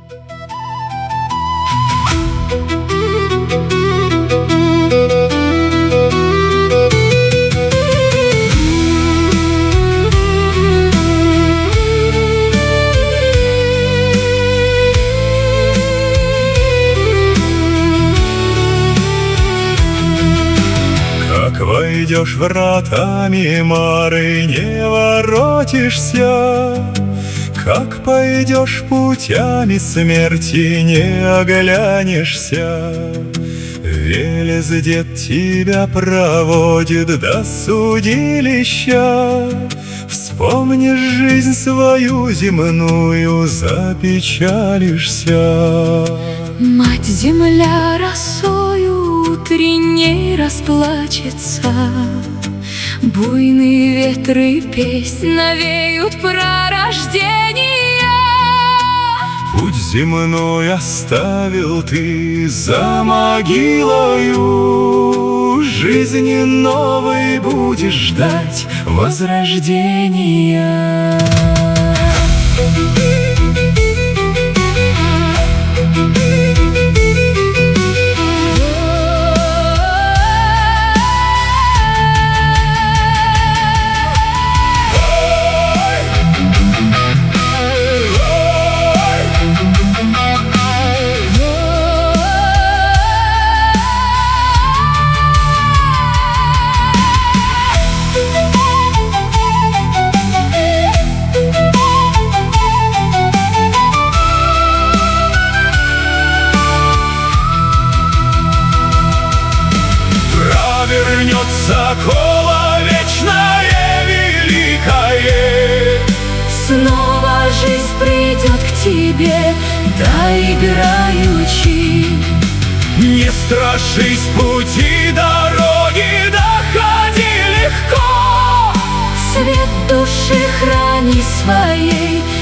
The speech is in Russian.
Как войдешь вратами Мары, не воротишься, как пойдешь путями смерти, не оглянешься. Велес дед тебя проводит до судилища, вспомнишь жизнь свою земную, запечалишься. Мать-земля росою утренней расплачется, буйные ветры песнь навеют про рождение. Путь земной оставил ты за могилою, жизни новой будешь ждать возрождения. Вернется коло вечное великое, снова жизнь придет к тебе, да играючи. Не страшись пути дороги, доходи легко. Свет души храни своей,